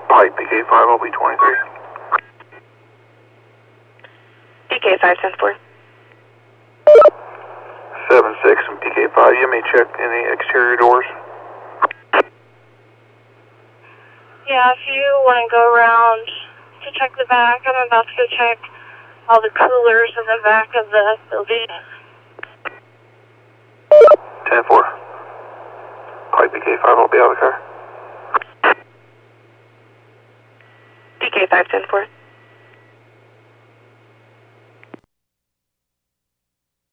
Pipe PK5, I'll be 23. PK5-10-4. 7-6 and PK5, you may check any exterior doors. Yeah, if you want to go around to check the back, I'm about to go check all the coolers in the back of the building. 10-4. Pipe PK5, I'll be out of the car. PK5-10-4.